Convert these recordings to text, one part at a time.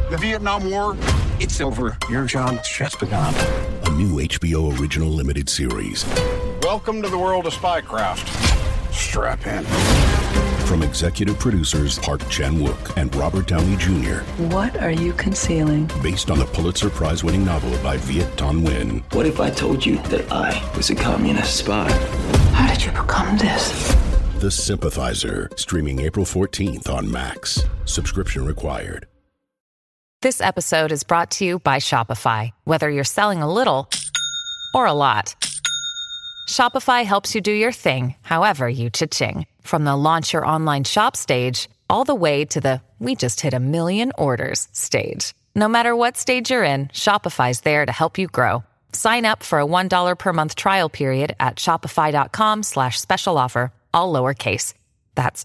The Vietnam War, it's over. Your job's just begun. A new HBO original limited series. Welcome to the world of spycraft. Strap in. From executive producers Park Chan-wook and Robert Downey Jr. What are you concealing? Based on the Pulitzer Prize-winning novel by Viet Thanh Nguyen. What if I told you that I was a communist spy? How did you become this? The Sympathizer, streaming April 14th on Max. Subscription required. This episode is brought to you by Shopify. Whether you're selling a little or a lot, Shopify helps you do your thing, however you cha-ching. From the launch your online shop stage, all the way to the we just hit 1 million orders stage. No matter what stage you're in, Shopify's there to help you grow. Sign up for a $1 per month trial period at shopify.com/special offer, all lowercase. That's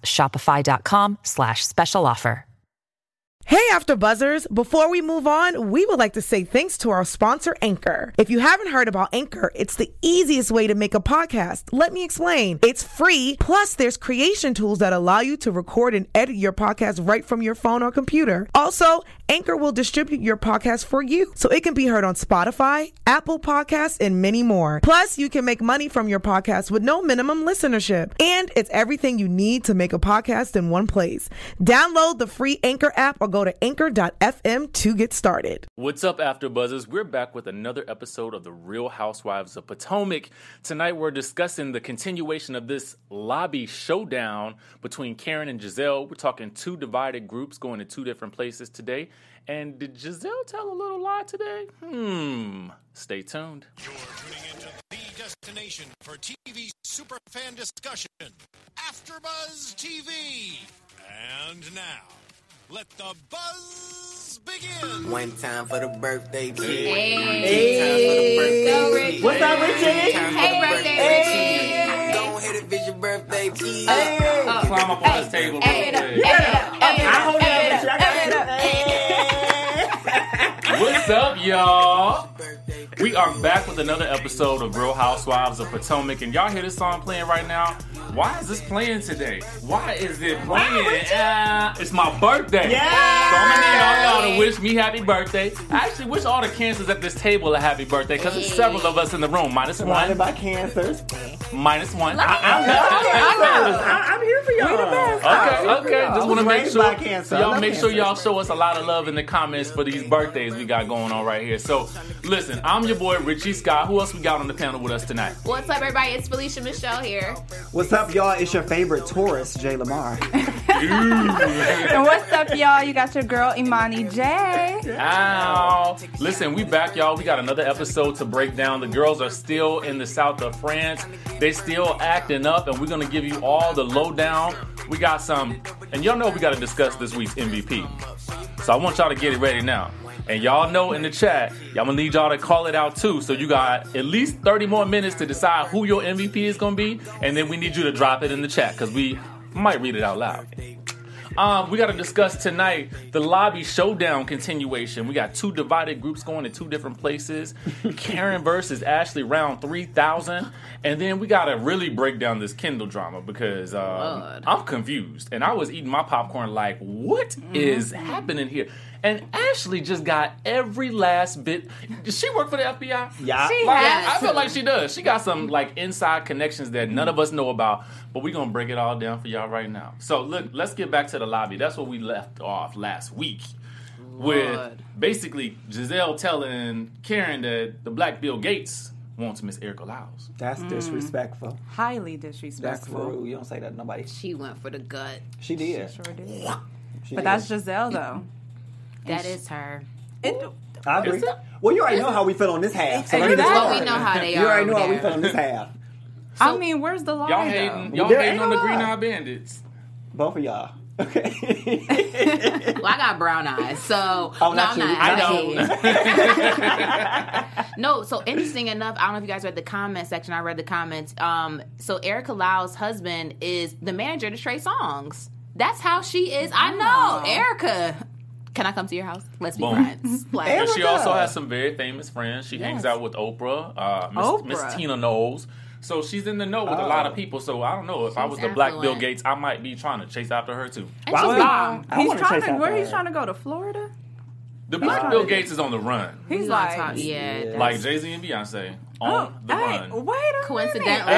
shopify.com/special offer. Hey, After Buzzers! Before we move on, we would like to say thanks to our sponsor, Anchor. If you haven't heard about Anchor, it's the easiest way to make a podcast. Let me explain. It's free, plus there's creation tools that allow you to record and edit your podcast right from your phone or computer. Also, Anchor will distribute your podcast for you, so it can be heard on Spotify, Apple Podcasts, and many more. Plus, you can make money from your podcast with no minimum listenership. And it's everything you need to make a podcast in one place. Download the free Anchor app or go to anchor.fm to get started. What's up, After Buzzers? We're back with another episode of The Real Housewives of Potomac. Tonight, we're discussing the continuation of this lobby showdown between Karen and Gizelle. We're talking two divided groups going to two different places today. And did Gizelle tell a little lie today? Stay tuned. You're tuning into the destination for TV superfan discussion, AfterBuzz TV. And now, let the buzz begin. One time for the birthday kid. Hey. Go, Richie. What's up, Richie? Hey, birthday Richie. Go ahead and visit your birthday kid. Climb up on this table. I hold it up, What's up, y'all? We are back with another episode of Real Housewives of Potomac, and y'all hear this song playing right now? Why is this playing today? Why is it playing? It's my birthday. Yeah. So I'm gonna need all y'all to wish me happy birthday. I actually wish all the cancers at this table a happy birthday, because there's several of us in the room. Minus one. Surrounded by cancers. Minus one. I'm here for y'all. Okay. Just want to make raised by sure cancer. y'all make sure y'all show us a lot of love in the comments for these birthdays we got going on right here. So, listen, I'm your boy Richie Scott. Who else we got on the panel with us tonight? What's up, everybody? It's Felicia Michelle here. What's up, y'all? It's your favorite Taurus, Jay Lamar. And what's up, y'all? You got your girl, Imani J. Ow. Listen, we back, y'all. We got another episode to break down. The girls are still in the south of France. They still acting up, and we're going to give you all the lowdown. We got some, and y'all know we got to discuss this week's MVP. So I want y'all to get it ready now. And y'all know in the chat, y'all gonna need y'all to call it out too. So you got at least 30 more minutes to decide who your MVP is gonna be. And then we need you to drop it in the chat, because we might read it out loud. We got to discuss tonight the lobby showdown continuation. We got two divided groups going to two different places. Karen versus Ashley round 3000. And then we got to really break down this Kendall drama, because I'm confused. And I was eating my popcorn like, what is happening here? And Ashley just got every last bit. Does she work for the FBI? Yeah. I feel like she does. She got some like inside connections that none of us know about, but we're going to break it all down for y'all right now. So look, let's get back to the lobby. That's where we left off last week. With basically Gizelle telling Karen that the Black Bill Gates wants Miss Erica Lyles. That's disrespectful. Highly That's disrespectful. rude. You don't say that to nobody. She went for the gut. She did. She sure did. She But did. that's Gizelle, though. That is her. I agree. Well, you already know how we feel on this half. So let me Exactly. just Well, we know how they You are already know over how we there. feel on this half. I mean, where's the lie, Y'all though? hating on the Green Eye Bandits. Both of y'all. Okay. Well, I got brown eyes, so Oh, not I'm you. not. I hating. No, so interesting enough, I don't know if you guys read the comment section. I read the comments. So Erica Lyles' husband is the manager to Trey Songz. That's how she is. I know, Erica. Can I come to your house? Let's be friends. Like, And she also has some very famous friends. She hangs out with Oprah, Miss Tina Knowles. So she's in the know with a lot of people. So I don't know. If I was the Black Bill Gates, I might be trying to chase after her too. And she's gone. He's trying to go to Florida? The Black Bill Gates is on the run. He's like, like Jay-Z and Beyonce on the run. Wait a Coincidentally.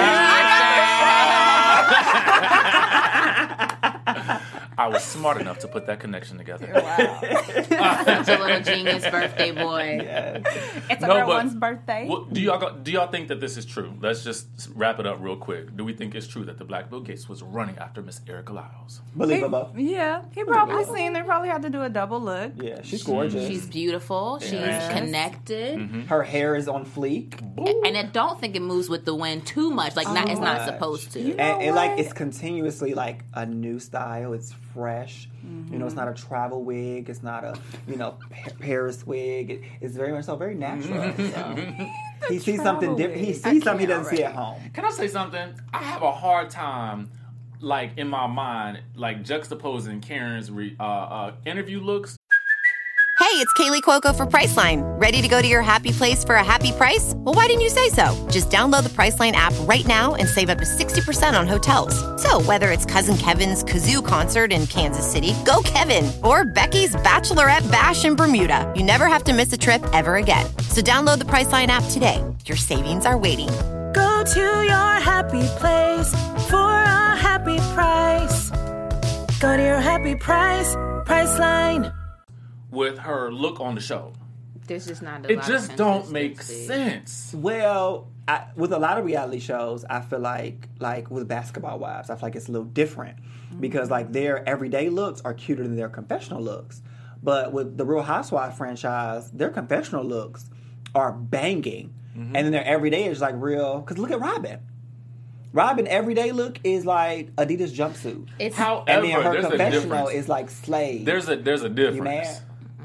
I was smart enough to put that connection together. Wow. Such a little genius birthday boy. It's everyone's birthday. Well, do y'all think that this is true? Let's just wrap it up real quick. Do we think it's true that the Black Bill Gates was running after Miss Erica Lyles? Believable. Yeah, he probably seen. They probably had to do a double look. Yeah, she's gorgeous. She's beautiful. She's connected. Her hair is on fleek. And I don't think it moves with the wind too much. Like, it's not supposed to. And it's continuously like a new style. It's fresh. You know, it's not a travel wig. It's not a, Paris wig. It's very much so very natural. So. He sees something different. He sees something he doesn't see at home. Can I say something? I have a hard time, like, in my mind, like, juxtaposing Karen's interview looks. Hey, it's Kaylee Cuoco for Priceline. Ready to go to your happy place for a happy price? Well, why didn't you say so? Just download the Priceline app right now and save up to 60% on hotels. So whether it's Cousin Kevin's Kazoo Concert in Kansas City, go Kevin, or Becky's Bachelorette Bash in Bermuda, you never have to miss a trip ever again. So download the Priceline app today. Your savings are waiting. Go to your happy place for a happy price. Go to your happy price, Priceline. With her look on the show, there's just not. It just don't make sense. Well, with a lot of reality shows, I feel like with Basketball Wives, I feel like it's a little different because like their everyday looks are cuter than their confessional looks. But with the Real Housewives franchise, their confessional looks are banging, and then their everyday is like real. Because look at Robin. Robin everyday look is like Adidas jumpsuit. However, and then her there's confessional is like Slade. There's a difference. You mad?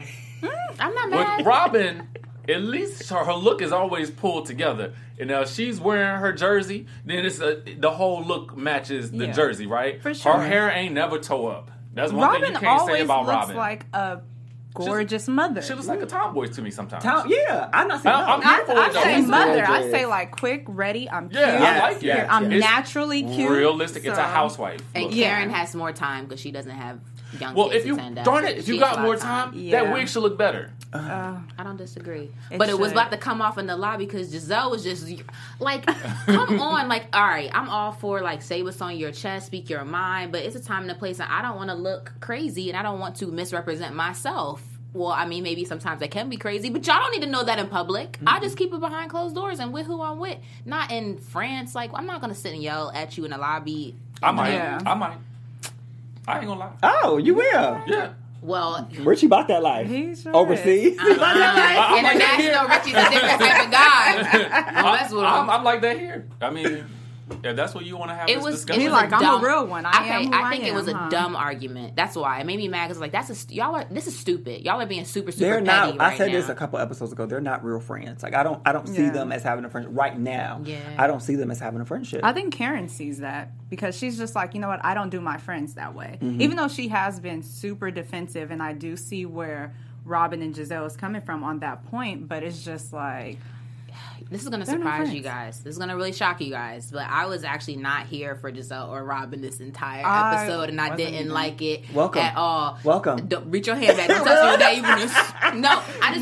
I'm not mad. With Robin, at least her look is always pulled together. And now she's wearing her jersey, then the whole look matches the jersey, right? For sure. Her hair ain't never toe up. That's one thing you can't say about Robin. Robin always looks like a gorgeous mother. She looks like a tomboy to me sometimes. I'm not saying I say mother. I say like quick, ready. I'm cute. I like it. I'm It's naturally cute. Realistic. It's a housewife. And Karen has more time because she doesn't have young well, kids if you to tend to. darn it, if you got more time, that wig should look better. I don't disagree, but it was about to come off in the lobby because Giselle was just like, "Come on, like, all right, I'm all for like say what's on your chest, speak your mind, but it's a time and a place, and I don't want to look crazy, and I don't want to misrepresent myself." Well, I mean, maybe sometimes I can be crazy, but y'all don't need to know that in public. I just keep it behind closed doors and with who I'm with, not in France. Like, I'm not gonna sit and yell at you in the lobby. I might. I ain't gonna lie. Oh, you will? Yeah. Well, Richie bought that life. Overseas? International Richie's a different type of guy. I'm like that here. I mean, yeah, that's what you want to have this discussion. He's like, I'm a real one. I think it was a dumb argument. That's why. It made me mad because like, this is stupid. Y'all are being super They're petty not, I said this a couple episodes ago. They're not real friends. Like, I don't see them as having a friendship. Right now, I don't see them as having a friendship. I think Karen sees that because she's just like, you know what? I don't do my friends that way. Even though she has been super defensive, and I do see where Robin and Giselle is coming from on that point, but it's just like... This is going to surprise you guys. This is going to really shock you guys. But I was actually not here for Giselle or Robin this entire episode, and I didn't like it at all. Welcome. Don't reach your hand back. Don't touch me with that. No, I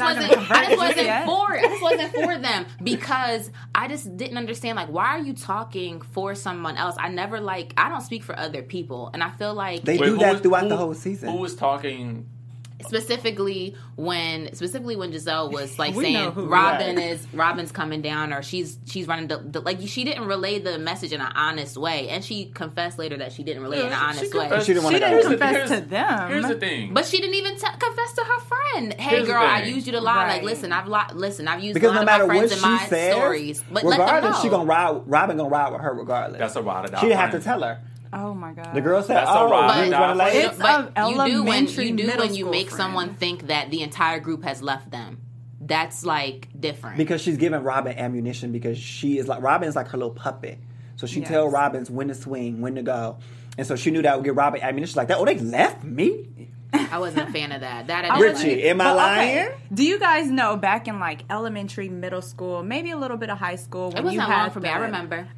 just wasn't for them because I just didn't understand. Like, why are you talking for someone else? I don't speak for other people, and I feel like they do that throughout the whole season. Who was talking? Specifically when Giselle was like saying Robin's coming down, or she's running like she didn't relay the message in an honest way, and she confessed later that she didn't relay it in an honest way. She didn't confess to them. Here's the thing, but she didn't even confess to her friend. Hey, girl, I used you to lie. Like, listen, I've used because a lot no matter of my friends what in my she says, stories. But regardless, Robin gonna ride with her regardless. That's a ride or die. She didn't have to tell her. Oh my God! The girl said, That's a ride. But you do when you make friend. someone think that the entire group has left them. That's like different because she's giving Robin ammunition because Robin is like her little puppet. So she tells Robin's when to swing, when to go, and so she knew that would give Robin ammunition like that. Oh, they left me. I wasn't a fan of that. Richie, am I lying? Okay. Do you guys know back in like elementary, middle school, maybe a little bit of high school? When it wasn't you long for me. I remember.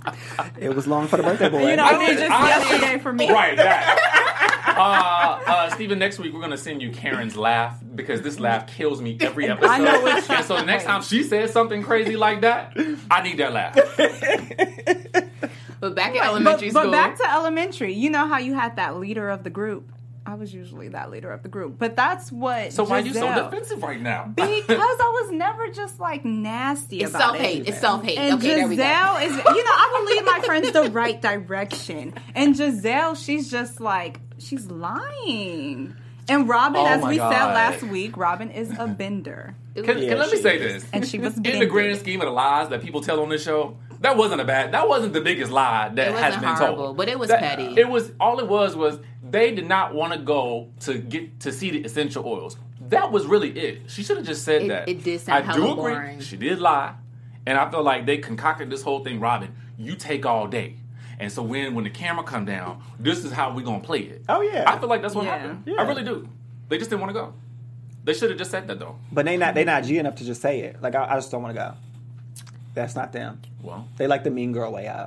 It was long for the birthday boy. You know, it was just yesterday for me. Right, that. Steven, next week we're going to send you Karen's laugh because this laugh kills me every episode. I know it's and so next time she says something crazy like that, I need that laugh. But back at elementary school. But back to elementary. You know how you had that leader of the group? I was usually that leader of the group. But that's what So why are you so Giselle- defensive right now? Because I was never just like nasty It's about self-hate. it. It's self-hate. And Okay, there we go. Giselle is, I will lead my friends the right direction. And Giselle, she's just like, she's lying. And Robin, Oh as my we God. said last week, Robin is a bender. Can let me say this? And she was in the bending. grand scheme of the lies that people tell on this show, that wasn't the biggest lie that It has wasn't been horrible, told. but it was That- petty. It was they did not want to go to get to see the essential oils. That was really it. She should have just said that. It did sound I do hella agree. boring. She did lie, and I feel like they concocted this whole thing. Robin, you take all day. And so when the camera come down, this is how we gonna play it. Oh, yeah. I feel like that's what Yeah. happened. Yeah. I really do. They just didn't want to go. They should have just said that though. But they not G enough to just say it. Like I just don't want to go. That's not them. Well, they like the mean girl way out.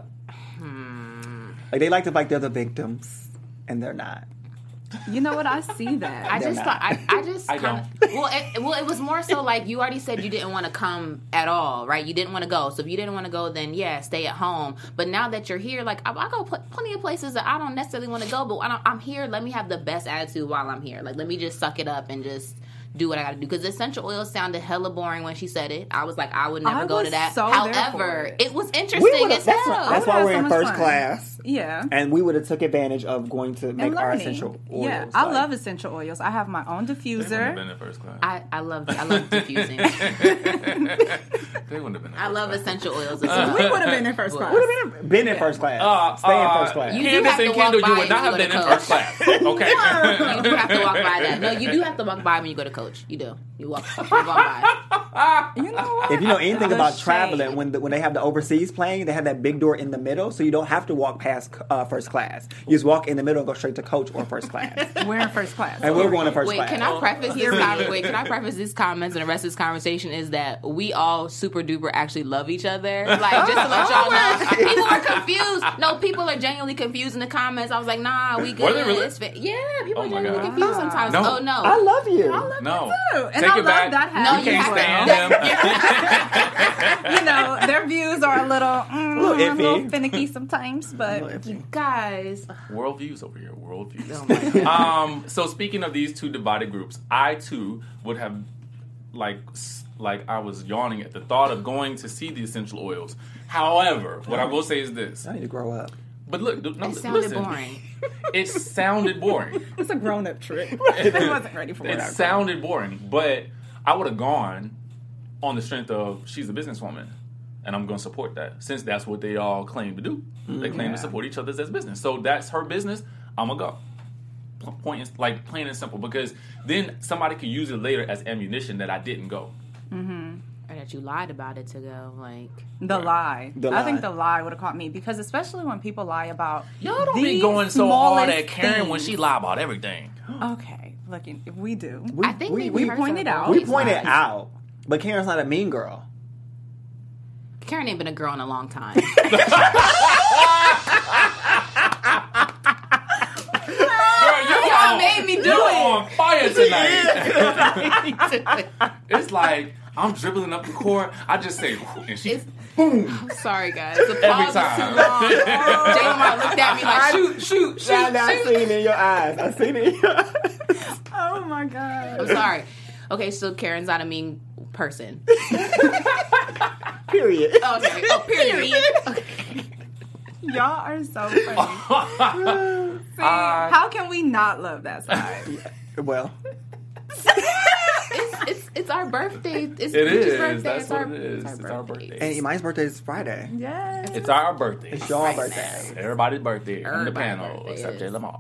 Like they like to they're the victims, and they're not. You know what? I see that. I They're just not. thought I just I kind of it was more so like you already said you didn't want to come at all, right? You didn't want to go. So if you didn't want to go, then yeah, stay at home. But now that you're here, like I go plenty of places that I don't necessarily want to go, but I'm here. Let me have the best attitude while I'm here. Like let me just suck it up and just do what I got to do. Because essential oil sounded hella boring when she said it. I was like, I would never go to that. so there for However, it was We interesting would've- as hell. that's why had we're so in much first fun. class. Yeah. And we would have took advantage of going to make And our learning. essential oils. Yeah, I like- love essential oils. I have my own they wouldn't have diffuser. been in first class. I love diffusing. They wouldn't have been in I first love class. essential oils as well. We would have been in first class. Been in first class. Stay in first class. You do Candace have to and walk Kendall, by you would when not you have go been to in coach. first class. Okay. You do have to walk by that. No, you do have to walk by when you go to coach. You do. You walk by. You know what? If you know anything The about shade. traveling, when they have the overseas plane, they have that big door in the middle, so you don't have to walk past first class. You just walk in the middle and go straight to coach or first class. We're in first class. And we're going to first Wait, class. can I preface these comments and the rest of this conversation is that we all super duper actually love each other. Like just to let y'all know, people are confused. No, people are genuinely confused in the comments. I was like, nah, we good. Were they really? Yeah, people Oh are my genuinely God. confused sometimes. No. Oh no, I love you. No. too. And Take I it love back. that No, happy You can't stand them. You know, their views are a little, little iffy. a little finicky sometimes, but you guys. Worldviews over here. Worldviews. Oh my God. So speaking of these two divided groups, I too would have like I was yawning at the thought of going to see the essential oils. However, what I will say is this. I need to grow up. But look, no, It sounded listen. boring. It sounded boring. it's a grown-up trick. They wasn't ready for It it. sounded boring, but I would have gone on the strength of she's a businesswoman, and I'm going to support that since that's what they all claim to do. They claim to support each other's as business, so that's her business. I'm gonna go. Point is like plain and simple, because then somebody could use it later as ammunition that I didn't go. Or that you lied about it to go. Like The lie. The I think lie. the lie would have caught me because especially when people lie about Y'all don't the be going so hard smallest at Karen when things. she lie about everything. Okay, look, we do. I think maybe we hers pointed are out. We always pointed lies. out, but Karen's not a mean girl. Karen ain't been a girl in a long time. Y'all made me do you're it. on fire tonight. It's like I'm dribbling up the court. I just say, and she boom. I'm sorry, guys. The Every pause time. was too long. Jalen Martin looked at me like, shoot. I seen it in your eyes. I seen it in your eyes. Oh my god. I'm sorry. Okay, so Karen's not a mean person. Period. Okay. Oh, period. Okay. Y'all are so funny. See, how can we not love that side? Well, It's our birthday. It's It Peach's is. birthday. That's It's what our, it is. It's It's our our birthday. birthday. and mine's birthday is Friday. Yes. It's our birthday. It's your Right birthday. Everybody's birthday on the Everybody's panel birthday except is. Jay Lamar.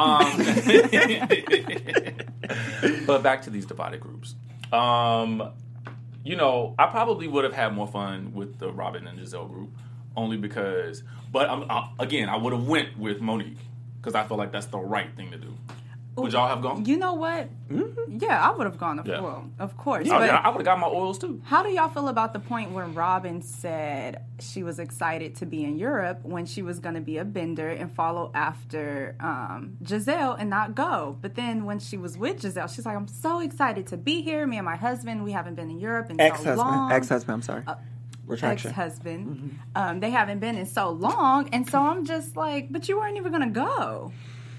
But back to these divided groups. You know, I probably would have had more fun with the Robin and Giselle group, only because. But again, I would have went with Monique because I feel like that's the right thing to do. Would y'all have gone? You know what? Mm-hmm. Yeah, I would have gone. Yeah. Well, of course. Oh, But yeah, I would have got my oils too. how do y'all feel about the point when Robin said she was excited to be in Europe when she was going to be a bender and follow after Giselle and not go? But then when she was with Giselle, she's like, I'm so excited to be here. Me and my husband, we haven't been in Europe in so long. Ex-husband, I'm sorry. Retraction. Ex-husband. They haven't been in so long. And so I'm just like, but you weren't even going to go.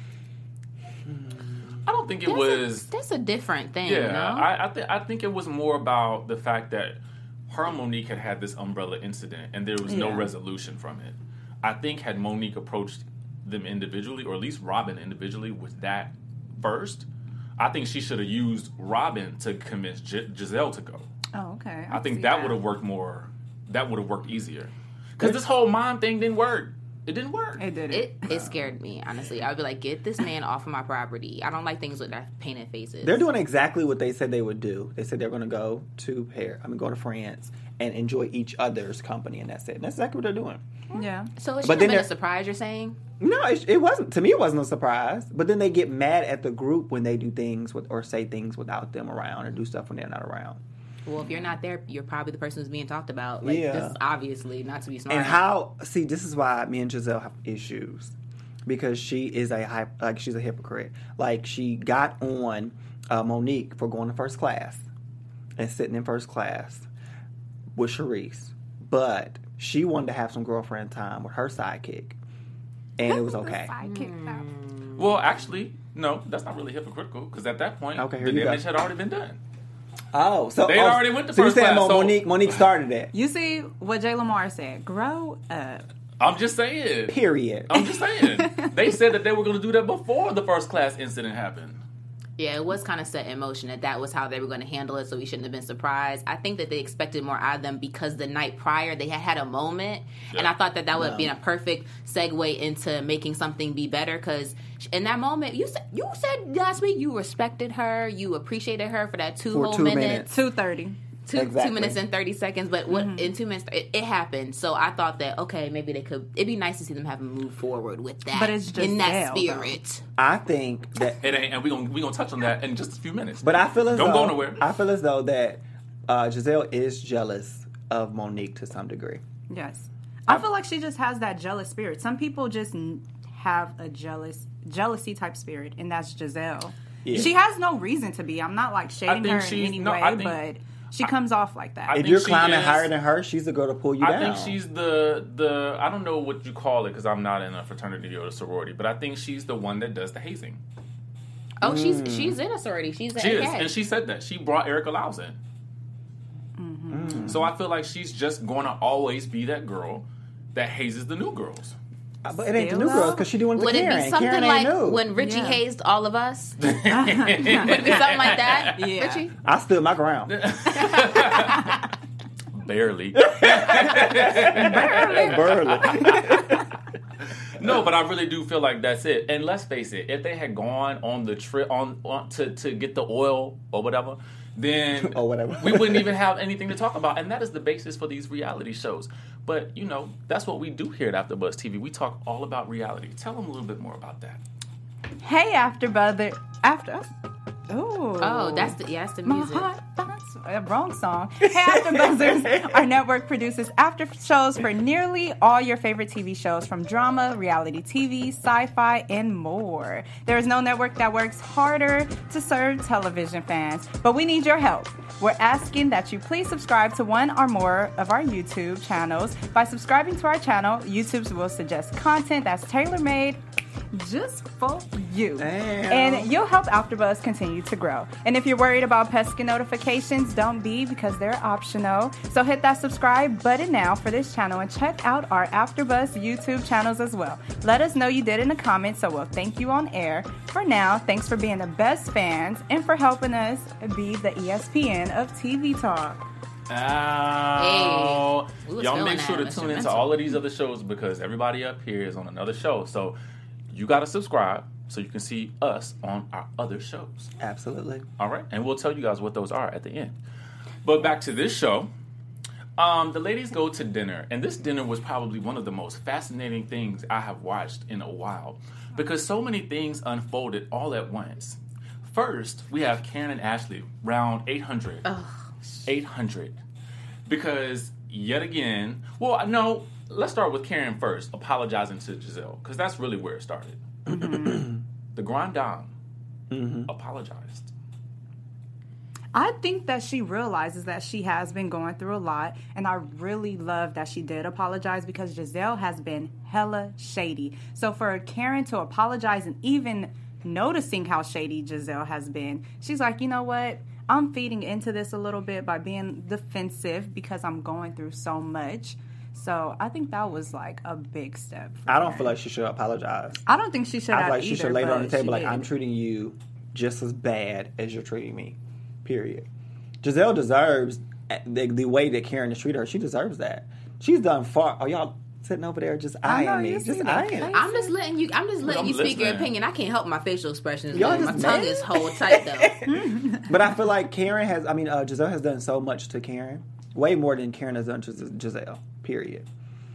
I don't think it was. That's a different thing. Yeah, No? I think it was more about the fact that her and Monique had this umbrella incident, and there was no resolution from it. I think had Monique approached them individually, or at least Robin individually, with that first, I think she should have used Robin to convince Giselle to go. Oh, okay. I think that would have worked more. That would have worked easier. Because this whole mom thing didn't work. It didn't work. It didn't. It scared me, honestly. I would be like, get this man off of my property. I don't like things with that painted faces. They're doing exactly what they said they would do. They said they're going to go to France and enjoy each other's company, and that's it. And that's exactly what they're doing. Yeah. So it shouldn't have been a surprise, you're saying? No, it wasn't. To me, it wasn't a surprise. But then they get mad at the group when they do things or say things without them around or do stuff when they're not around. Well, if you're not there, you're probably the person who's being talked about. Like, Yeah. this is obviously not to be smart. And this is why me and Giselle have issues. Because she is she's a hypocrite. Like, she got on Monique for going to first class and sitting in first class with Charisse. But she wanted to have some girlfriend time with her sidekick. And it was okay. Well, actually, no, that's not really hypocritical, because at that point, the damage had already been done. Oh, so they already went to so first you're saying class. So Monique started it. You see what Jay Lamar said. Grow up. I'm just saying. Period. I'm just saying. They said that they were going to do that before the first class incident happened. Yeah, it was kind of set in motion that was how they were going to handle it, so we shouldn't have been surprised. I think that they expected more out of them because the night prior they had a moment, and I thought that would be a perfect segue into making something be better, because in that moment, you said last week you respected her, you appreciated her for that two minutes. 2:30. Two minutes and 30 seconds, but in 2 minutes, it happened. So I thought that, okay, maybe it'd be nice to see them have them move forward with that. But it's just in that spirit. Though. I think that it ain't, and we're gonna touch on that in just a few minutes. But I feel as don't go nowhere. I feel as though that Giselle is jealous of Monique to some degree. Yes, I feel like she just has that jealous spirit. Some people just have a jealousy type spirit, and that's Giselle. Yeah. She has no reason to be. I'm not like shading her in any way, but she comes off like that. If you're climbing higher than her, she's the girl to pull you down. I think she's the I don't know what you call it, because I'm not in a fraternity or a sorority, but I think she's the one that does the hazing. Oh, she's in a sorority. She is, and she said that. She brought Erica Lyles in. Mm-hmm. So I feel like she's just going to always be that girl that hazes the new girls. But it ain't the new girls, because she doing it for Karen. Would it be something Karen like new. when Richie hazed all of us? Would it be something like that, Richie? I stood my ground. Barely. Barely. No, but I really do feel like that's it. And let's face it, if they had gone on the trip to get the oil or whatever, then we wouldn't even have anything to talk about. And that is the basis for these reality shows. But, that's what we do here at AfterBuzz TV. We talk all about reality. Tell them a little bit more about that. Hey, Oh, that's the music. Wrong song. Hey, AfterBuzzers, our network produces after shows for nearly all your favorite TV shows, from drama, reality TV, sci-fi, and more. There is no network that works harder to serve television fans, but we need your help. We're asking that you please subscribe to one or more of our YouTube channels. By subscribing to our channel, YouTube will suggest content that's tailor-made just for you. Damn. And you'll help AfterBuzz continue to grow. And if you're worried about pesky notifications, don't be, because they're optional. So hit that subscribe button now for this channel and check out our AfterBuzz YouTube channels as well. Let us know you did in the comments, so we'll thank you on air. For now, thanks for being the best fans and for helping us be the ESPN of TV talk. Y'all make sure to that, tune into all of these other shows, because everybody up here is on another show. So you got to subscribe so you can see us on our other shows. Absolutely. All right. And we'll tell you guys what those are at the end. But back to this show. The ladies go to dinner, and this dinner was probably one of the most fascinating things I have watched in a while because so many things unfolded all at once. First, we have Karen and Ashley, round 800. 800. Because, yet again, well, no, let's start with Karen first, apologizing to Giselle, because that's really where it started. The Grande Dame apologized. I think that she realizes that she has been going through a lot, and I really love that she did apologize because Giselle has been hella shady. So for Karen to apologize and even noticing how shady Giselle has been, she's like, you know what? I'm feeding into this a little bit by being defensive because I'm going through so much. So I think that was like a big step for I don't feel like she should apologize. I don't think she should have I feel like either, she should lay it on the table like, did. I'm treating you just as bad as you're treating me. Period. Giselle deserves the way that Karen has treated her. She deserves that. She's done far. Are y'all sitting over there just eyeing me? Just eyeing. I'm just letting you speak your opinion. I can't help my facial expressions. Y'all My just tongue mad? is hold tight though. But I feel like Giselle has done so much to Karen. Way more than Karen has done to Giselle. Period.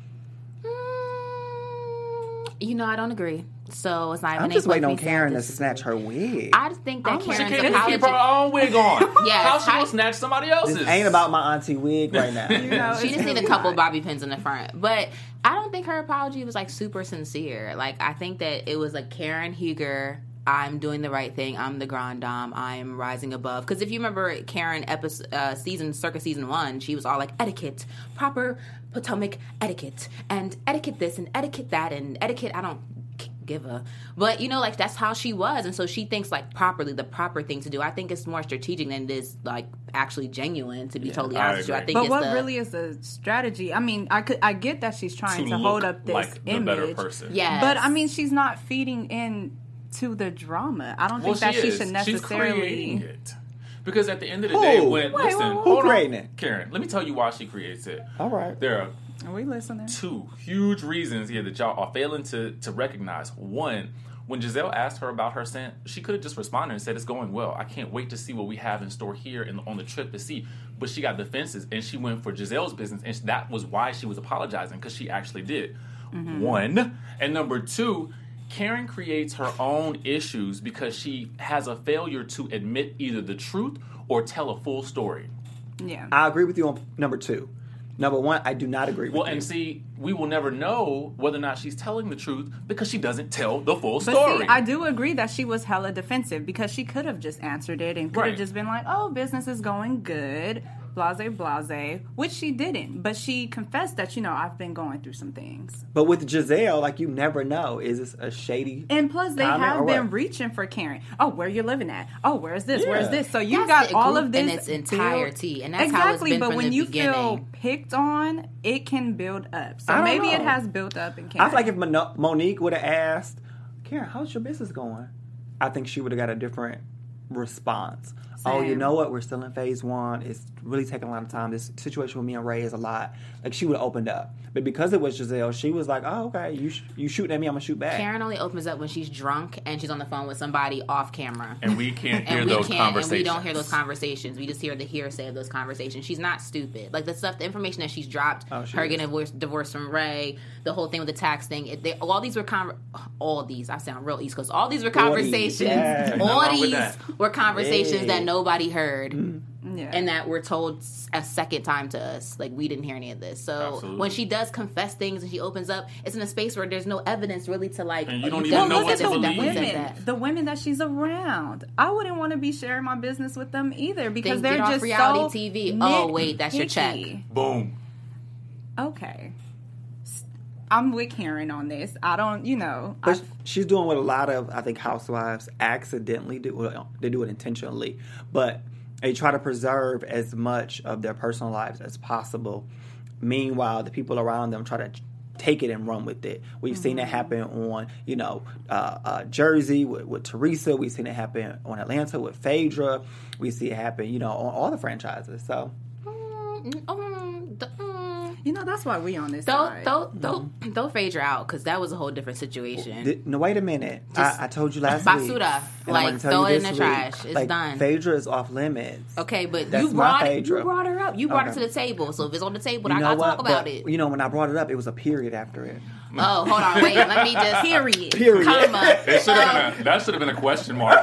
You know, I don't agree. So it's not even. I'm just waiting on Karen to snatch her wig. I just think that Karen's She can't keep her own wig on. How she gonna snatch somebody else's? This ain't about my auntie wig right now. She just need a couple bobby pins in the front. But I don't think her apology was like super sincere. Like I think that it was like Karen Huger, I'm doing the right thing. I'm the Grande Dame. I'm rising above. Because if you remember Karen circa season 1, she was all like etiquette, proper Potomac etiquette, and etiquette this and etiquette that and etiquette I don't give a. But you know, like that's how she was, and so she thinks like the proper thing to do. I think it's more strategic than it is like actually genuine. To be totally honest with you, I think. But what really is the strategy? I mean, I get that she's trying to hold up this like image, the better person. Yes. But I mean, she's not feeding in to the drama. I don't think that she should necessarily. She's creating it. Because at the end of the day, who creating it? Karen, let me tell you why she creates it. All right. There are we listening? 2 huge reasons here that y'all are failing to recognize. One, when Giselle asked her about her scent, she could have just responded and said, it's going well. I can't wait to see what we have in store here on the trip to see. But she got defenses, and she went for Giselle's business, and that was why she was apologizing, because she actually did. One. And number 2, Karen creates her own issues because she has a failure to admit either the truth or tell a full story. Yeah. I agree with you on number 2. Number 1, I do not agree with you. Well, and see, we will never know whether or not she's telling the truth because she doesn't tell the full But story. see, I do agree that she was hella defensive because she could have just answered it and could have just been like, oh, business is going good, blase, blase, which she didn't. But she confessed that, I've been going through some things. But with Giselle, like, you never know. Is this a shady And plus, they comment have or been what? reaching for Karen. Oh, where you living at? Oh, where's this? Yeah. Where's this? So you That's got the all group of this in its entirety, and that's exactly, how it's been but from when the you beginning. feel picked on, it can build up. So I don't maybe it know. has built up in Karen. I feel like if Monique would have asked, Karen, how's your business going? I think she would have got a different response. Oh, you know what? We're still in phase 1. It's really taking a lot of time. This situation with me and Ray is a lot. Like, she would have opened up. But because it was Giselle, she was like, oh, okay, you shooting at me, I'm going to shoot back. Karen only opens up when she's drunk and she's on the phone with somebody off camera. And we can't hear those conversations. And we don't hear those conversations. We just hear the hearsay of those conversations. She's not stupid. Like, the information that she's dropped, her getting divorced from Ray, the whole thing with the tax thing, all these were I sound real East Coast. All these were conversations. Yeah. All these were conversations that nobody heard. Yeah. And that were told a second time to us. Like, we didn't hear any of this. So when she does confess things and she opens up, it's in a space where there's no evidence really to like. And you don't even know what to believe. The women that she's around, I wouldn't want to be sharing my business with them either because Then they're get off just reality so TV. Oh wait, that's your check. Boom. Okay. I'm with Karen on this. I don't, But she's doing what a lot of, I think, housewives accidentally do. Well, they do it intentionally. But they try to preserve as much of their personal lives as possible. Meanwhile, the people around them try to take it and run with it. We've seen it happen on, Jersey with Teresa. We've seen it happen on Atlanta with Phaedra. We see it happen, on all the franchises. So, That's why we on this Throw Phaedra out, because that was a whole different situation. No, wait a minute. I told you last week. Basura. Like, throw it in the trash. It's done. Phaedra is off limits. Okay, but That's you brought my her up. You brought Okay. it to the table. So if it's on the table, You I know got to talk what? about But, it. when I brought it up, it was a period after it. Oh, hold on. Wait. Let me just... Period. Comma. That should have been a question mark,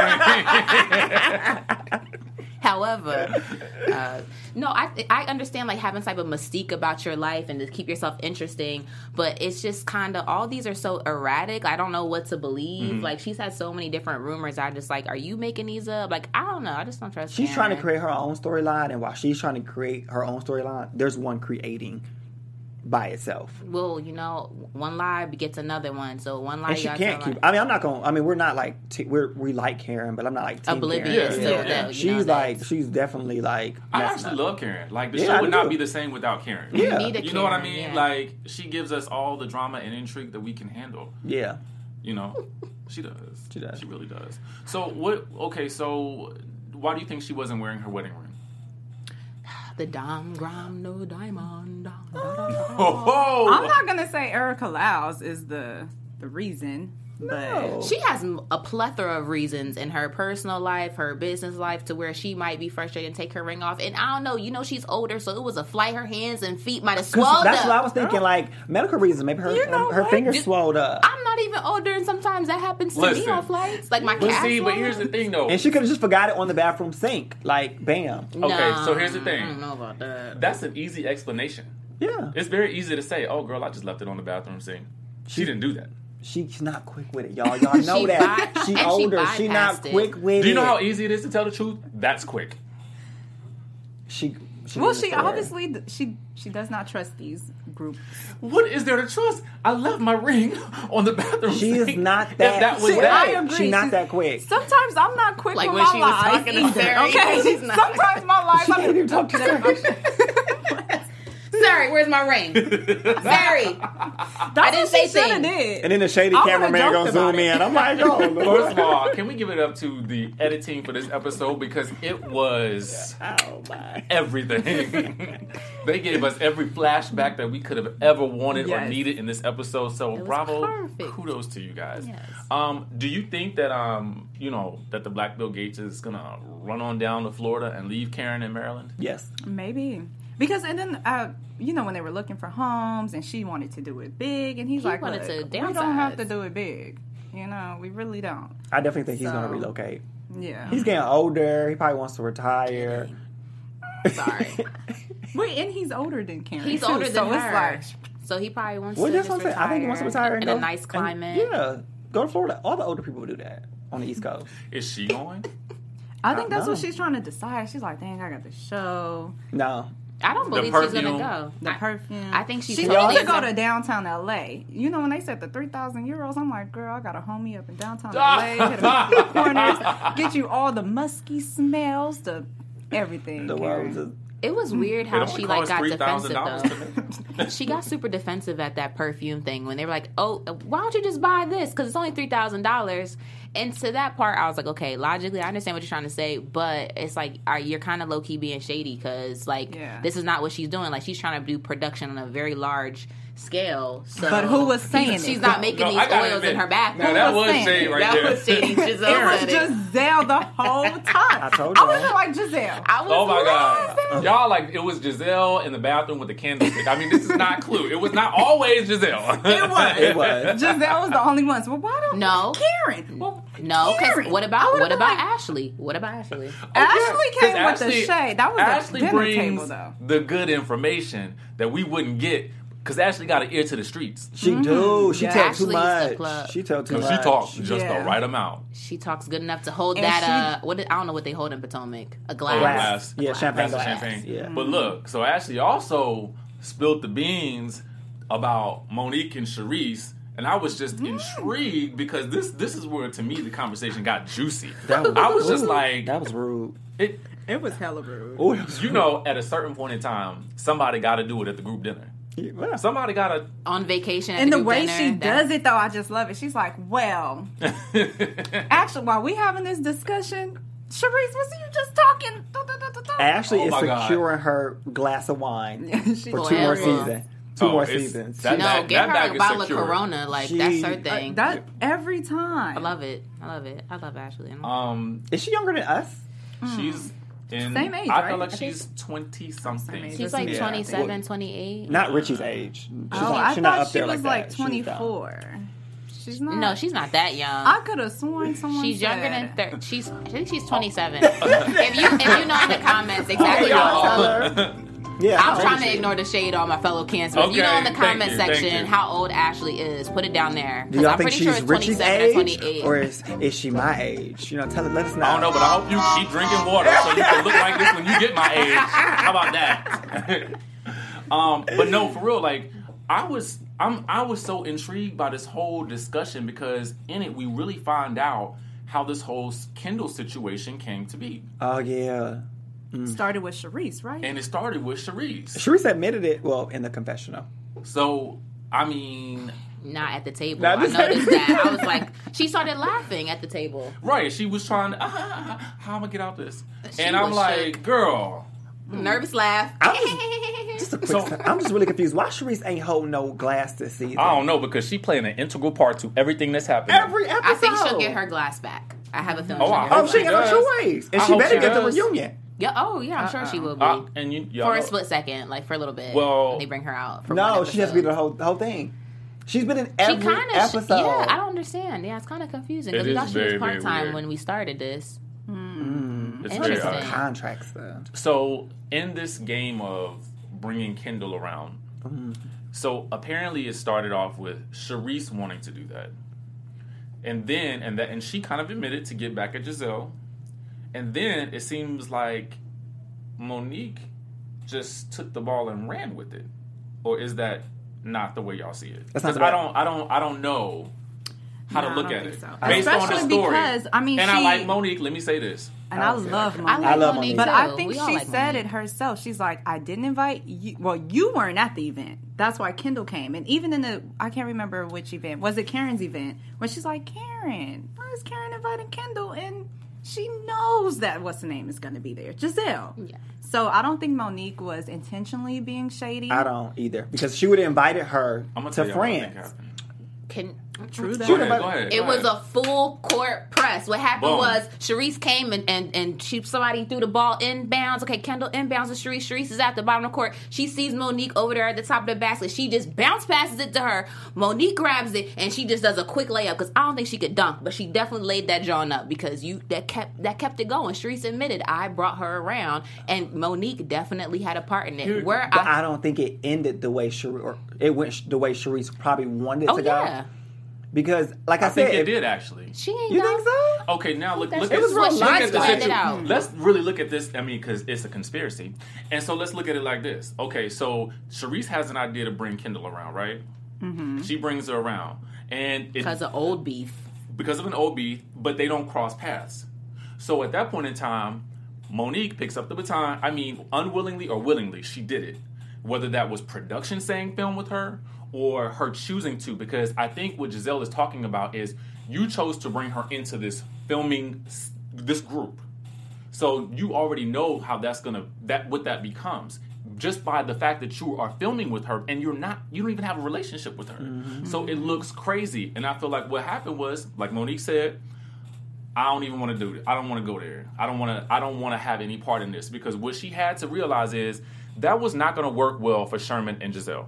actually. However, no, I understand like having type of mystique about your life and to keep yourself interesting, but it's just kind of all these are so erratic. I don't know what to believe. Mm-hmm. Like she's had so many different rumors. I just like, are you making these up? Like I don't know. I just don't trust. She's Karen. trying to create her own storyline, and while she's trying to create her own storyline, there's one creating by itself. Well, one lie begets another one. So one lie. And she you can't gotta keep. I mean, I'm not going. I mean, we're not like we like Karen, but I'm not like team oblivious Karen. to Yeah. that. She's like she's definitely like. I actually love Karen. Like the Yeah, show I would not do. be the same without Karen. Yeah. You need a You know what I Karen, mean? yeah. Like she gives us all the drama and intrigue that we can handle. Yeah. She does. She does. She really does. So what? Okay, so why do you think she wasn't wearing her wedding ring? The Dom Gram no diamond. Oh, I'm not gonna say Erica Lyles is the reason, but She has a plethora of reasons in her personal life, her business life, to where she might be frustrated and take her ring off. And I don't know, she's older, so it was a flight. Her hands and feet might have swelled That's up. what I was thinking. Like medical reasons, maybe her fingers swelled up, I'm not even older, and sometimes that happens to me on flights. Like my calves. but here's the thing, though. and she could have just forgot it on the bathroom sink. Like bam. Okay, so here's the thing. I don't know about that. That's an easy explanation. Yeah. It's very easy to say, "Oh, girl, I just left it on the bathroom sink." She didn't do that. She's not quick with it, y'all. Y'all know that. She and older. she She not bypassed it. quick with it. Do you know how easy it is to tell the truth? That's quick. She well, she obviously she does not trust these groups. What is there to trust? I left my ring on the bathroom She sink. is not If that. that was quick. that. I agree. She's not that quick. Sometimes I'm not quick Like with when my she was lies talking to either, Sarah, okay? she's not. Sometimes my lies. She can't even talk to Sarah. Sorry, where's my ring? Sorry. I didn't say thing. Did. And then the shady I would've cameraman joked gonna about zoom it. in. I'm like, oh, Lord. First of all, can we give it up to the editing for this episode, because it was everything. They gave us every flashback that we could have ever wanted or Yes. needed in this episode. So It was bravo, perfect. kudos to you guys. Yes. Do you think that that the Black Bill Gates is gonna run on down to Florida and leave Karen in Maryland? Yes. Maybe. Because, and then, when they were looking for homes and she wanted to do it big, and he's He like, wanted look, to we don't have downsize. to do it big. We really don't. I definitely think he's So- gonna relocate. Yeah. He's getting older. He probably wants to retire. Sorry. Wait, and he's older than Karen. He's too, older than so her. It's like, So he probably wants Well, to that's just what I'm saying. I think he wants to retire in and a go- nice and- climate. yeah, go to Florida. All the older people do that on the East Coast. Is she going? I think that's know. what she's trying to decide. She's like, dang, I got the show. No, I don't The believe she's perfume. gonna go. The perfume. I think she's She totally wants to go gonna- to downtown LA. When they said the 3,000 euros, I'm like, girl, I got a homie up in downtown LA. Hit the corners, get you all the musky smells, the everything. the Karen. world is. It was weird It how only she got costs defensive $3,000 though. to make. She got super defensive at that perfume thing when they were like, "Oh, why don't you just buy this? Because it's only $3,000." And to that part, I was like, "Okay, logically, I understand what you're trying to say, but it's like, you're kind of low key being shady because this is not what she's doing. Like she's trying to do production on a very large scale. So, But who was saying it? She's not making No, these I gotta oils admit, in her bathroom. now that was saying shade it? right That there. was shady. Giselle It was said it. Giselle the whole time. I told I y'all. was like, Giselle. I was Oh my laughing. God. Y'all, like, it was Giselle in the bathroom with the candlestick. I mean, this is not Clue. It was not always Giselle. It was. It was. Giselle was the only one. So why don't No. Karen? Well, No, because Karen. what I about would've been like- Ashley? What about Ashley? Ashley came 'Cause with the shade. That was Ashley a dinner brings table, though. the good information that we wouldn't get because Ashley got an ear to the streets. She do. She Yeah. tell too Ashley's the much. plug. She tell too Because much. she talks just Yeah. the right amount. She talks good enough to hold And that. I don't know what they hold in Potomac. A glass. Glass. Yeah, champagne Glass of glass. champagne. Yeah. But look, so Ashley also spilled the beans about Monique and Charisse. And I was just intrigued because this is where, to me, the conversation got juicy. I was just like... That was rude. It, It was hella rude. Oh, it was you know, at a certain point in time, somebody got to do it at the group dinner. Yeah. Somebody got to... On vacation at And the the group way dinner, she that- does it, though, I just love it. She's like, well, actually, while we having this discussion, Charisse, was you just talking? Ashley is my God. securing her glass of wine for will. 2 more Yeah. seasons. 2 more seasons. Get her a bottle of Corona. Like, that's her thing. That every time. I love it. I love Ashley. Is she younger than us? She's in... Same age, I right? feel like she's 20-something. She's like 27, 28. Not Richie's age. I thought not up she there was like like that. 24. She's not. No, she's not that young. I could have sworn someone She's said. younger than 30. I think she's 27. if you know in the comments exactly how old. Yeah, I'm trying to ignore the shade on my fellow Cancer. If you know in the comment section how old Ashley is, put it down there. Do y'all I'm think pretty she's sure it's Richie's 27 age, or 28. or is she my age? Let us know. I don't know, but I hope you keep drinking water so you can look like this when you get my age. How about that? But no, for real, like I was so intrigued by this whole discussion because in it we really find out how this whole Kendall situation came to be. Oh yeah. Started with Charisse, right? And it started with Charisse. Charisse admitted it, in the confessional. So, I mean... Not at the table. Not I the noticed table. that. I was like, she started laughing at the table. Right. She was trying to, how am I going to get out this? She and I'm was like, shook. girl. Nervous laugh. Just a quick I'm just really confused. Why Charisse ain't holding no glass this season? I don't know, because she playing an integral part to everything that's happening. Every episode. I think she'll get her glass back. I have a feeling. She ain't got no choice. And she better get the reunion. Yeah. Oh, yeah. I'm sure she will be. And for a split second, like for a little bit. Well, when they bring her out. For No, one she has to be the whole thing. She's been in every episode. Yeah, I don't understand. Yeah, it's kind of confusing because we thought she was part time weird. when we started this. It's Interesting. very contracts though. So in this game of bringing Kendall around, so apparently it started off with Charisse wanting to do that, and she kind of admitted to get back at Giselle, and then it seems like Monique just took the ball and ran with it, or is that not the way y'all see it? Because I don't know how to look at it so. based on the Especially story. Because I like Monique. Let me say this. And I love Monique. I love Monique, but too. I think We all she like said Monique. it herself. She's like, I didn't invite you. Well, you weren't at the event. That's why Kendall came. And even in I can't remember which event. Was it Karen's event? When she's like, Karen, why is Karen inviting Kendall? And she knows that what's the name is going to be there. Giselle. Yeah. So I don't think Monique was intentionally being shady. I don't either. Because she would have invited her I'm gonna to tell you what I think friends. happened. True that. Go ahead. It was a full court press. What happened Boom. was Charisse came and somebody threw the ball inbounds. Okay, Kendall inbounds to Charisse. Charisse is at the bottom of the court. She sees Monique over there at the top of the basket. She just bounce passes it to her. Monique grabs it and she just does a quick layup because I don't think she could dunk, but she definitely laid that John up because that kept it going. Charisse admitted I brought her around, and Monique definitely had a part in it. But I don't think it ended the way it went the way Charisse probably wanted it to go. Yeah. Because, like I said, think it did actually. She ain't. You think so? Okay, now look That's at just what she look at the planned it situation. out. Let's really look at this. I mean, because it's a conspiracy, and so let's look at it like this. Okay, so Charisse has an idea to bring Kendall around, right? Mm-hmm. She brings her around, and Because of old beef. Because of an old beef, but they don't cross paths. So at that point in time, Monique picks up the baton. I mean, unwillingly or willingly, she did it. Whether that was production saying film with her or her choosing to, because I think what Giselle is talking about is you chose to bring her into this filming, this group. So you already know how what that becomes just by the fact that you are filming with her and you don't even have a relationship with her. Mm-hmm. So it looks crazy. And I feel like what happened was, like Monique said, I don't even want to do it. I don't want to go there. I don't want to have any part in this, because what she had to realize is that was not going to work well for Sherman and Giselle.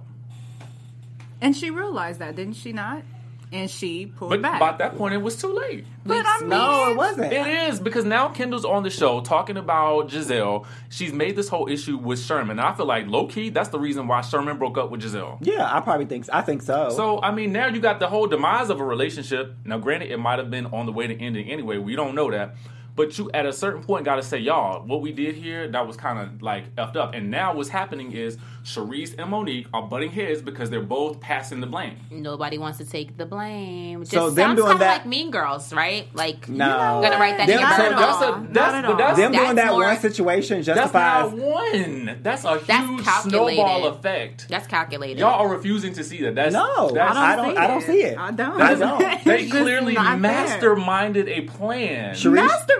And she realized that, didn't she not? And she pulled back. But by that point, it was too late. But I mean, no, it wasn't. It is, because now Kendall's on the show talking about Giselle. She's made this whole issue with Sherman. And I feel like, low-key, that's the reason why Sherman broke up with Giselle. Yeah, I think so. So, I mean, now you got the whole demise of a relationship. Now, granted, it might have been on the way to ending anyway. We don't know that. But you, at a certain point, got to say, y'all, what we did here, that was kind of, like, effed up. And now what's happening is Charisse and Monique are butting heads because they're both passing the blame. Nobody wants to take the blame. Just So them sounds doing kind of that- like Mean Girls, right? Like, No. I'm going to write that in your Them- journal. Them doing that more- one situation That's justifies. not one. That's a huge calculated. snowball effect. That's calculated. Y'all are refusing to see that. That's, No, that's, I don't see it. I don't. I don't. They It's just clearly not there. masterminded a plan. Charisse,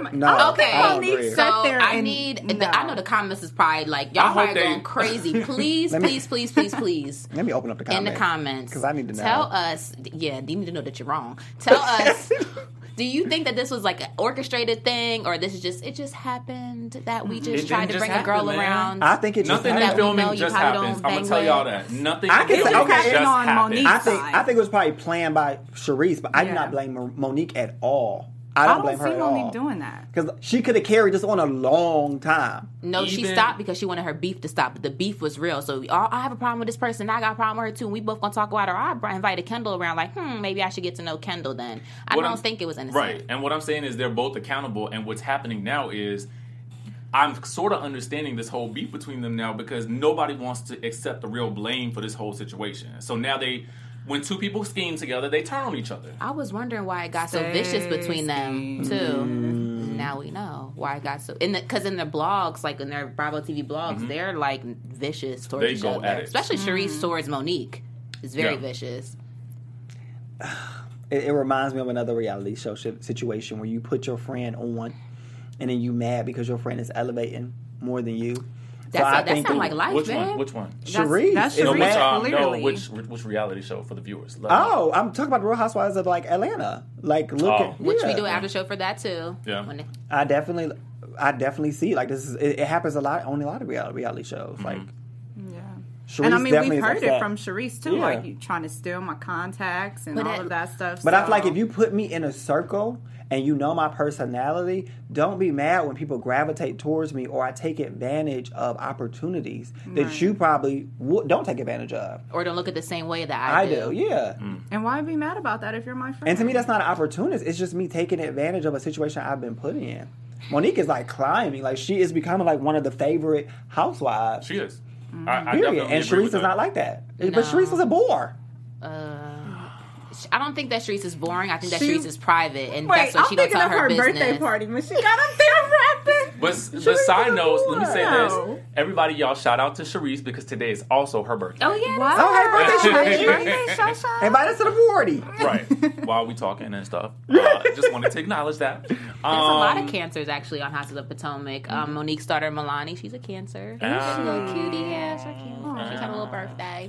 No, Okay, I don't agree. so I need. I know the comments is probably like y'all probably going crazy. Please, please. Let me open up the comments. In the comments, because I need to know. Tell us. Yeah, you need to know that you're wrong. Tell us. Do you think that this was like an orchestrated thing, or this is just it just happened that we just tried to bring a girl around? I think it just nothing in filming just happens. I'm gonna tell y'all that nothing. I think it was probably planned by Charisse, but I do not blame Monique at all. I don't blame her at all. I don't see Monique doing that. Because she could have carried this on a long time. No, she stopped because she wanted her beef to stop. But the beef was real. So I have a problem with this person. I got a problem with her too. And we both going to talk about her. I invited Kendall around like, maybe I should get to know Kendall then. I don't think it was innocent. Right. And what I'm saying is they're both accountable. And what's happening now is I'm sort of understanding this whole beef between them now because nobody wants to accept the real blame for this whole situation. So now when two people scheme together, they turn on each other. I was wondering why it got so vicious between them, too. Now we know why it got so... Because in their blogs, like in their Bravo TV blogs, they're like vicious towards each other. At it. Especially Charisse towards Monique. It's very vicious. It reminds me of another reality show situation where you put your friend on and then you mad because your friend is elevating more than you. That sounds like life, man. Which one? Charisse. That's Charisse, clearly. Which reality show for the viewers? I'm talking about the Real Housewives of like Atlanta. Like which we do an after show for that too. Yeah. I definitely see like this is it happens a lot on a lot of reality shows. Like Charisse, and I mean we've heard it from Charisse too, like you trying to steal my contacts and all of that stuff. But I feel like if you put me in a circle and you know my personality, don't be mad when people gravitate towards me or I take advantage of opportunities that you probably don't take advantage of. Or don't look at the same way that I do. Yeah. And why be mad about that if you're my friend? And to me, that's not an opportunist. It's just me taking advantage of a situation I've been put in. Monique is like climbing. Like she is becoming like one of the favorite housewives. She is. Period. And Charisse is not like that. No. But Charisse is a bore. I don't think that Charisse is boring. I think that Charisse is private, and that's what she don't tell her business. Birthday party when she got up there rapping. But side notes, let me say this: everybody, y'all, shout out to Charisse because today is also her birthday. Oh yeah, wow. Oh happy birthday, Charisse! Invite us to the party. Right, while we talking and stuff. Just wanted to acknowledge that. There's a lot of cancers actually on House of the Potomac. Monique's daughter Milani, she's a Cancer. She's a little cutie, yeah, so cute. She's had a little birthday.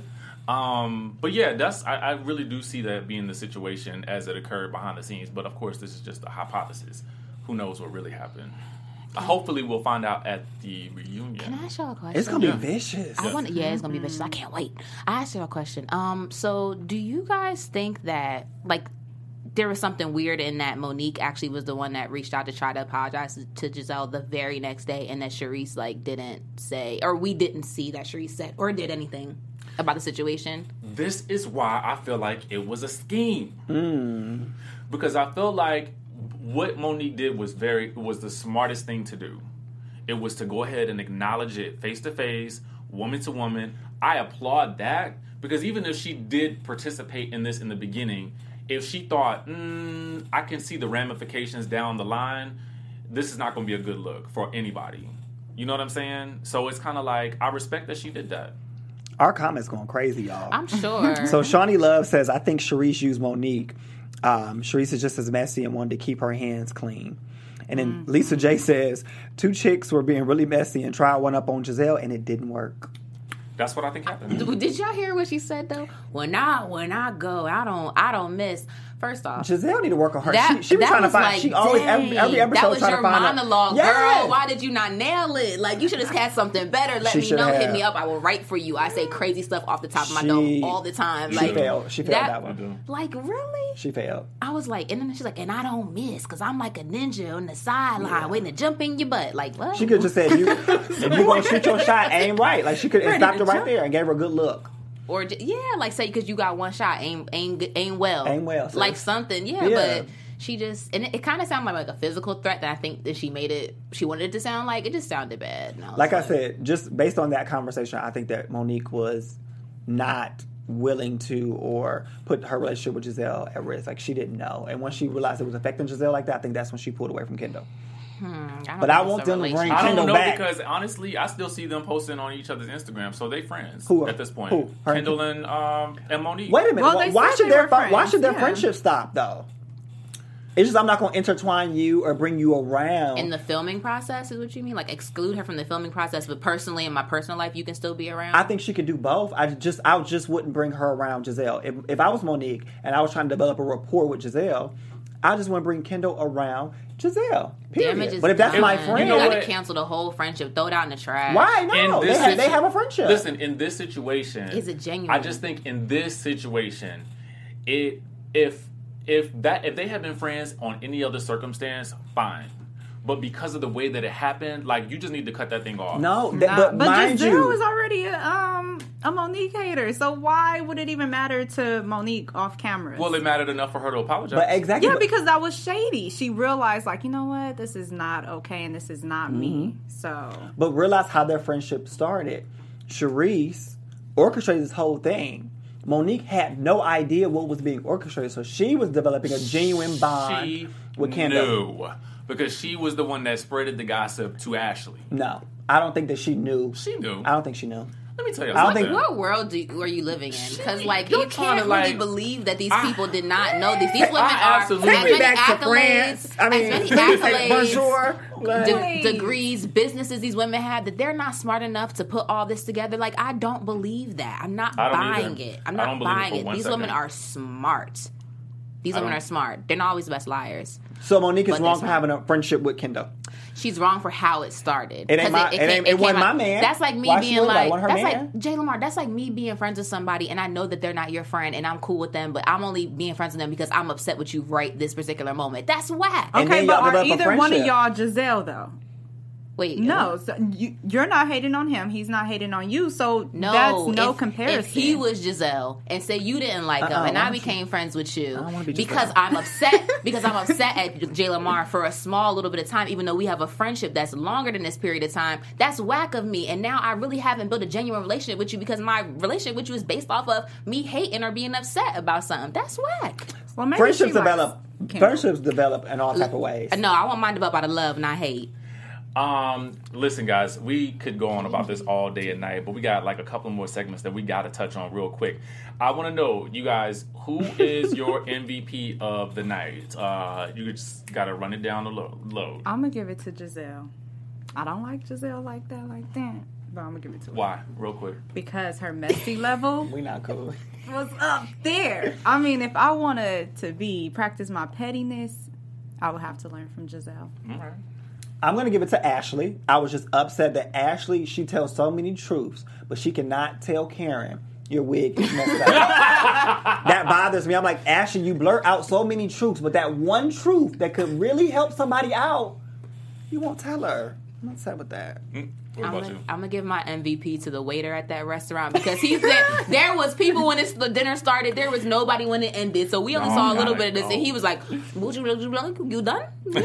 But yeah, I really do see that being the situation as it occurred behind the scenes. But of course, this is just a hypothesis. Who knows what really happened? Hopefully, we'll find out at the reunion. Can I ask y'all a question? It's gonna be vicious. It's gonna be vicious. I can't wait. I asked you a question. So do you guys think that like there was something weird in that Monique actually was the one that reached out to try to apologize to Giselle the very next day, and that Charisse like didn't say, or we didn't see that Charisse said or did anything about the situation? This is why I feel like it was a scheme. Because I feel like what Monique did was the smartest thing to do. It was to go ahead and acknowledge it face to face, woman to woman. I applaud that because even if she did participate in this in the beginning, if she thought, I can see the ramifications down the line, this is not going to be a good look for anybody. You know what I'm saying? So it's kind of like, I respect that she did that. Our comments going crazy, y'all. I'm sure. So Shawnee Love says, I think Charisse used Monique. Charisse is just as messy and wanted to keep her hands clean. And then Lisa J says, 2 chicks were being really messy and tried one up on Giselle and it didn't work. That's what I think happened. Did y'all hear what she said though? When I go, I don't miss. First off, Giselle need to work on her. She was trying to find. Like, she always every episode that was trying your to find monologue, girl. Why did you not nail it? Like you should have had something better. Let me know. Hit me up. I will write for you. I say crazy stuff off the top of my dome all the time. She failed. She failed that one. Like really? She failed. I was like, and then she's like, and I don't miss because I'm like a ninja on the sideline waiting to jump in your butt. Like what? She could just said, if you gonna shoot your shot, aim right. Like she could have stopped her right there and gave her a good look. Or like say because you got one shot, aim well, so. like something, But she just and it kind of sounded like a physical threat that I think that she wanted it to sound like. It just sounded bad. Like I said, just based on that conversation, I think that Monique was not willing to or put her relationship with Giselle at risk. Like she didn't know, and once she realized it was affecting Giselle like that, I think that's when she pulled away from Kendall. I want them to bring Kendall back. I don't know because honestly, I still see them posting on each other's Instagram, so they friends at this point. Kendall and Monique. Wait a minute. Why should their friendship stop though? It's just I'm not going to intertwine you or bring you around. In the filming process is what you mean? Like exclude her from the filming process, but personally in my personal life you can still be around? I think she could do both. I just wouldn't bring her around Giselle. If I was Monique and I was trying to develop a rapport with Giselle, I just want to bring Kendall around Giselle. Period. But if that's my friend, you gotta cancel the whole friendship, throw it out in the trash. Why? No, they have a friendship. Listen, in this situation, is it genuine? I just think in this situation, if they had been friends on any other circumstance, fine. But because of the way that it happened, like, you just need to cut that thing off. No, but mind Giselle you, is already a Monique hater, so why would it even matter to Monique off camera? Well, it mattered enough for her to apologize. But exactly. Yeah, because that was shady. She realized, like, you know what? This is not okay, and this is not me. So, but realize how their friendship started. Charisse orchestrated this whole thing. Monique had no idea what was being orchestrated, so she was developing a genuine bond with Kendall. Knew, because she was the one that spreaded the gossip to Ashley. No, I don't think that she knew. She knew. I don't think she knew. Let me tell you something. What world are you living in? Because, like, you can't really believe that these people did not know this. These women are as many accolades, degrees, businesses these women have, that they're not smart enough to put all this together. Like, I don't believe that. I'm not buying it. I'm not buying it. These women are smart. These women are smart. They're not always the best liars. So Monique is wrong for having a friendship with Kendall. She's wrong for how it started. It wasn't my man. That's like me being like, that's like Jay Lamar. That's like me being friends with somebody, and I know that they're not your friend, and I'm cool with them, but I'm only being friends with them because I'm upset with you right this particular moment. That's whack. Okay, but are either one of y'all Giselle though? Wait, no, so you're not hating on him. He's not hating on you. So that's no comparison. If he was Giselle and say you didn't like him, and I became friends with you because I'm upset at Jay Lamar for a small little bit of time, even though we have a friendship that's longer than this period of time. That's whack of me. And now I really haven't built a genuine relationship with you because my relationship with you is based off of me hating or being upset about something. That's whack. Well, friendships develop. Friendships develop in all type of ways. No, I want mine to develop out of love, not hate. Listen, guys, we could go on about this all day and night, but we got like a couple more segments that we got to touch on real quick. I want to know, you guys, who is your MVP of the night? You just got to run it down the load. I'm going to give it to Giselle. I don't like Giselle like that, but I'm going to give it to her. Why? Real quick. Because her messy level we not cool. was up there. I mean, if I wanted to practice my pettiness, I would have to learn from Giselle. All right. I'm going to give it to Ashley. I was just upset that Ashley, she tells so many truths, but she cannot tell Karen, your wig is messed up. That bothers me. I'm like, Ashley, you blurt out so many truths, but that one truth that could really help somebody out, you won't tell her. I'm upset with that. What about you? I'm gonna give my MVP to the waiter at that restaurant because he said there was people when the dinner started. There was nobody when it ended, so we only saw a little bit of this. And he was like, "You done?"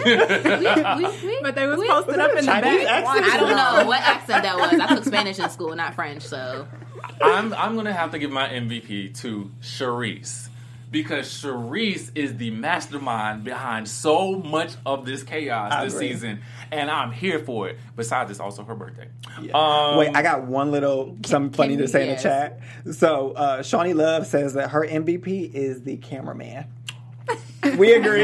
But they was posted up in the back. I don't know what accent that was. I took Spanish in school, not French. So I'm gonna have to give my MVP to Charisse. Because Charisse is the mastermind behind so much of this chaos this season. And I'm here for it. Besides, it's also her birthday. Yeah. Wait, I got one little something funny to say in the chat. So, Shawnee Love says that her MVP is the cameraman. We agree.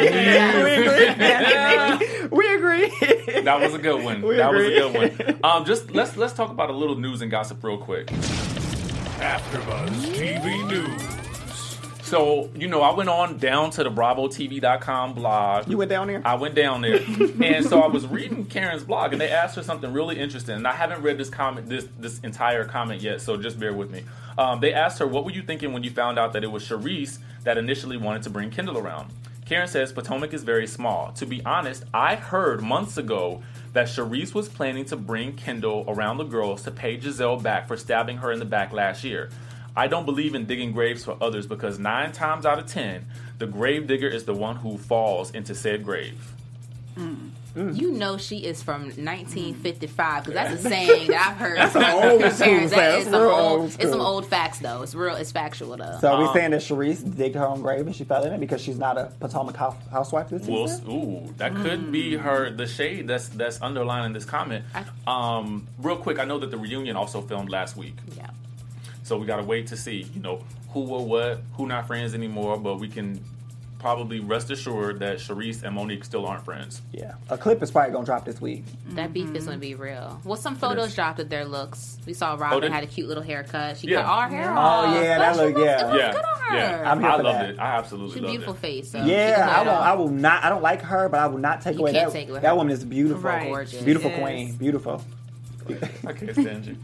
We agree. That was a good one. Was a good one. Just let's talk about a little news and gossip real quick. AfterBuzz TV News. So, I went on down to the BravoTV.com blog. You went down there? I went down there. And so I was reading Karen's blog, and they asked her something really interesting. And I haven't read this comment, this entire comment yet, so just bear with me. They asked her, what were you thinking when you found out that it was Charisse that initially wanted to bring Kendall around? Karen says, Potomac is very small. To be honest, I heard months ago that Charisse was planning to bring Kendall around the girls to pay Giselle back for stabbing her in the back last year. I don't believe in digging graves for others because 9 times out of 10, the grave digger is the one who falls into said grave. You know she is from 1955 because that's a saying that I've heard. That's some old school. It's some old facts though. It's factual though. So are we saying that Charisse digged her own grave and she fell in it because she's not a Potomac housewife this season? That could be the shade that's underlining this comment. Real quick, I know that the reunion also filmed last week. Yeah. So we got to wait to see, who or what, who not friends anymore, but we can probably rest assured that Charisse and Monique still aren't friends. Yeah. A clip is probably going to drop this week. That beef is going to be real. Well, some photos dropped of their looks. We saw Robin had a cute little haircut. She cut all her hair off. Oh, yeah, that look, It looks good on her. Yeah. I'm here for loved that. it. I absolutely She's loved beautiful it. face. So I will not. I don't like her, but I will not take away can't that. take away That her. woman is beautiful, Gorgeous. beautiful Yes. queen, beautiful. I can't stand you.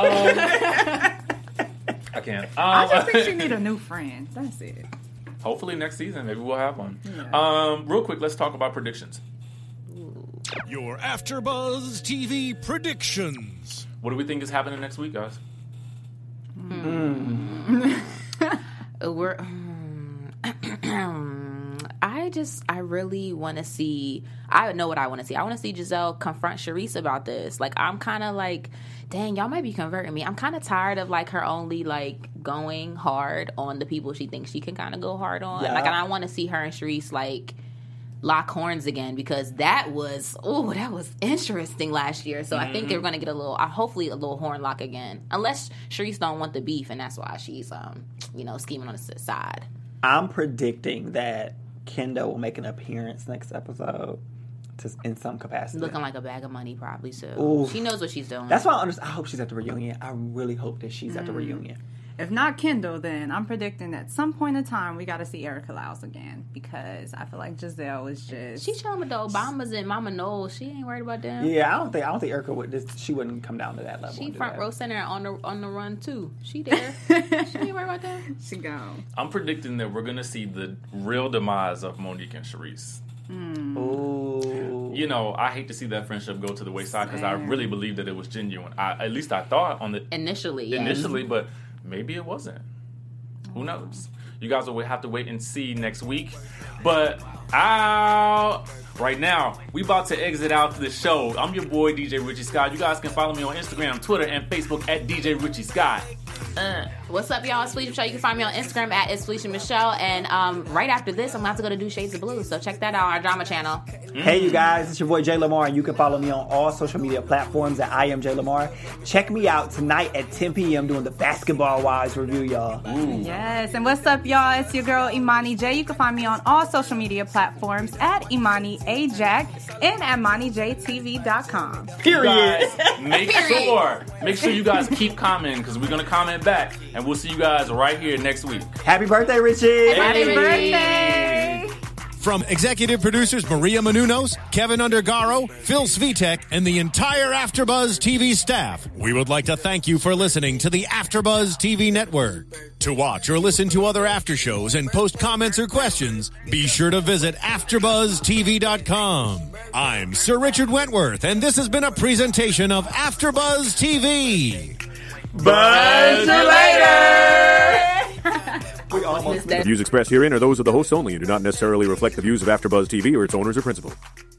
I can't. I just think she need a new friend. That's it. Hopefully next season, maybe we'll have one. Yeah. Real quick, let's talk about predictions. Your AfterBuzz TV predictions. What do we think is happening next week, guys? I really want to see. I know what I want to see. I want to see Giselle confront Charisse about this. Like, I'm kind of like, dang, y'all might be converting me. I'm kind of tired of like her only like going hard on the people she thinks she can kind of go hard on. Yeah. Like, and I want to see her and Charisse like lock horns again, because that was interesting last year. So I think they're going to get a little, hopefully a little horn lock again, unless Charisse don't want the beef, and that's why she's scheming on the side. I'm predicting that Kendall will make an appearance next episode in some capacity. Looking like a bag of money, probably, too. Ooh. She knows what she's doing. That's why I hope she's at the reunion. I really hope that she's at the reunion. If not Kendall, then I'm predicting that at some point in time we got to see Erica Lyles again, because I feel like Giselle is just... She chilling with the Obamas and Mama Noel. She ain't worried about them. Yeah, I don't think Erica would. She wouldn't come down to that level. She front row center on the run too. She there. She ain't worried about that. She gone. I'm predicting that we're gonna see the real demise of Monique and Charisse. Ooh. You know, I hate to see that friendship go to the wayside, because I really believe that it was genuine. At least I thought on the initially, but maybe it wasn't. Who knows? You guys will have to wait and see next week. But right now, we about to exit out to the show. I'm your boy, DJ Richie Scott. You guys can follow me on Instagram, Twitter, and Facebook at DJ Richie Scott. What's up, y'all? It's Felicia Michelle. You can find me on Instagram at It's Felicia Michelle. And right after this, I'm going to have to go to Do Shades of Blue. So check that out on our drama channel. Hey, you guys. It's your boy, Jay Lamar. And you can follow me on all social media platforms at I Am Jay Lamar. Check me out tonight at 10 p.m. doing the Basketball Wives review, y'all. Yes. And what's up, y'all? It's your girl, Imani J. You can find me on all social media platforms at Imani Ajack and at ManiJTV.com. Period. Make sure you guys keep commenting, because we're going to comment back. And we'll see you guys right here next week. Happy birthday, Richie. Happy birthday. From executive producers Maria Menounos, Kevin Undergaro, Phil Svitek, and the entire AfterBuzz TV staff, we would like to thank you for listening to the AfterBuzz TV network. To watch or listen to other after shows and post comments or questions, be sure to visit AfterBuzzTV.com. I'm Sir Richard Wentworth, and this has been a presentation of AfterBuzz TV. Buzz you later! The views expressed herein are those of the hosts only and do not necessarily reflect the views of AfterBuzz TV or its owners or principals.